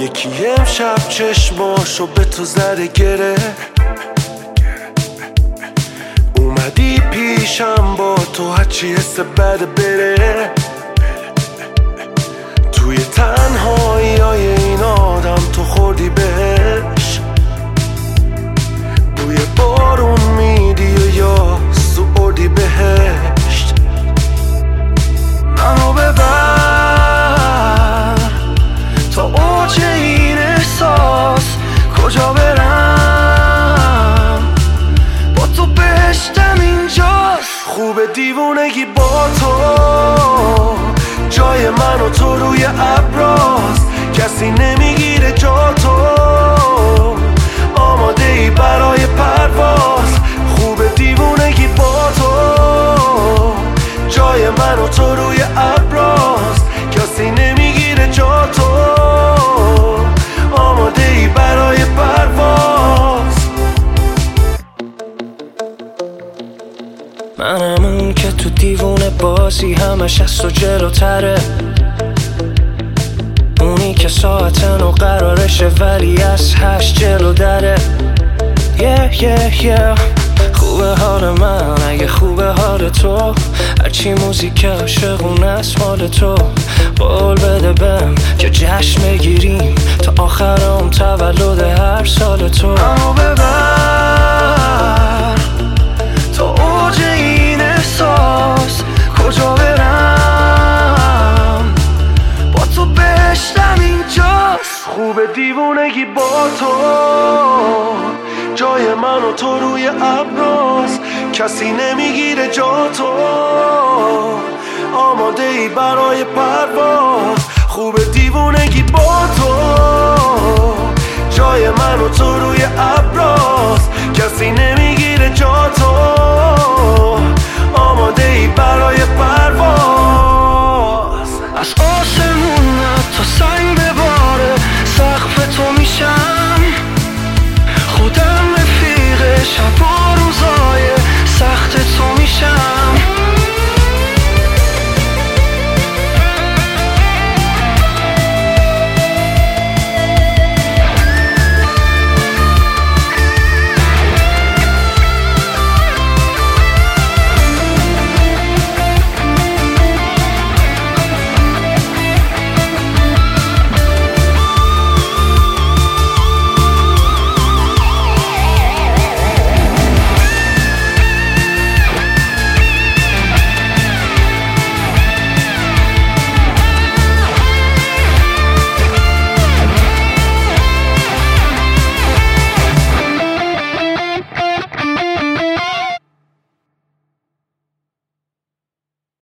یکی امشب چشماشو به تو زده گره، اومدی پیشم با تو هرچی حس بد بره. توی تنهایی های این آدم تو خوردی بهش، بوی بارون میدی و یا سوردی بهشت. منو ببر تا اوج این احساس، کجا برم با تو بهشتم اینجاست. خوب دیوونگی با تو، جای من و تو روی ابراست، کسی نمیگیره جا تو، آماده ای برای پرواز. خوب دیوونگی با تو، جای من و تو روی ابراست، کسی نمیگیره جا تو، آماده ای برای پرواز. منم اون که تو دیوونه بازی همش از تو جلوتره، اونی که ساعت 9 قرارشه ولی از 8 جلو دره. خوبه حال من اگه خوبه حال تو، هرچی موزیک عاشقونه است مال تو. قول بده بهم که جشن بگیریم تا آخرام تولد هر سال تو. منو ببر تا اوج این احساس، کجا برم با تو بهشتم اینجاست. خوب دیوونگی با تو، جای من و تو روی ابراست، کسی نمیگیره جا تو، آماده ای برای پرواز. خوب دیوونگی با تو،